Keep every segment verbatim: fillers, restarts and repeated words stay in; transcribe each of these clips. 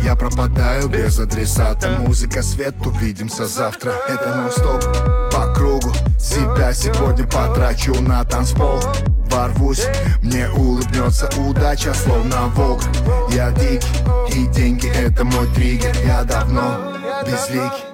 Я пропадаю без адресата. Музыка, свет, увидимся завтра. Это нон-стоп по кругу. Себя сегодня потрачу на танцпол. Ворвусь, мне улыбнется удача, словно волк. Я дикий, и деньги это мой триггер. Я давно безликий.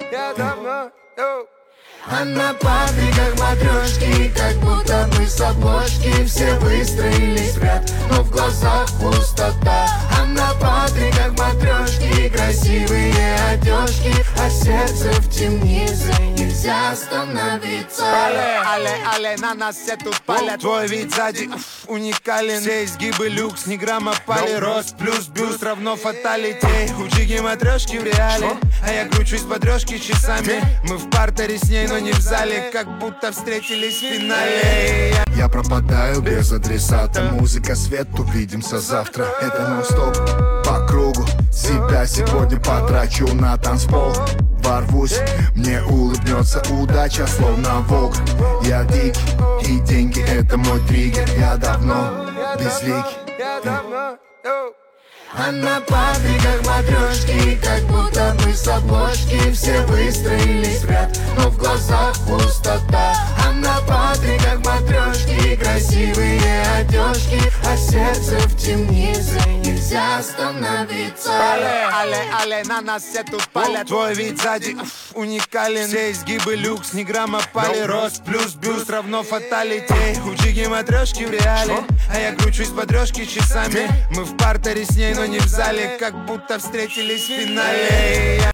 А на патриках матрешки, как будто мы с обложки. Все выстроились в ряд, но в глазах пустота. А на патриках матрешки, красивые одежки, а сердце в темнице, нельзя остановиться. Але, але, але, на нас все тут палят. Твой вид сзади уф, уникален. Все изгибы люкс, ни грамма пали. Рост плюс бюст равно фаталитей. У чики матрешки в реале, а я кручусь по трешке часами. Мы в партере с ней, но не в зале, как будто встретились в финале. Я пропадаю без адресата. Музыка, свет, увидимся завтра. Это нон-стоп по кругу. Себя сегодня потрачу на танцпол. Ворвусь, мне улыбнется удача, словно волк. Я дикий, и деньги это мой триггер. Я давно безликий. А на патриках матрешки, как будто мы с обложки. Все выстроились в ряд, но в глазах пустота. А на патриках матрешки, красивые одежки, а сердце в темнице, нельзя остановиться. Але, але, але, на нас все тут палят. Твой вид сзади уф, уникален. Все изгибы люкс, ни грамма пали. Рост плюс бюст равно фаталитей. У чики матрешки в реале, а я кручусь по трешке часами. Мы в партере с ней, но не в зале, как будто встретились в финале.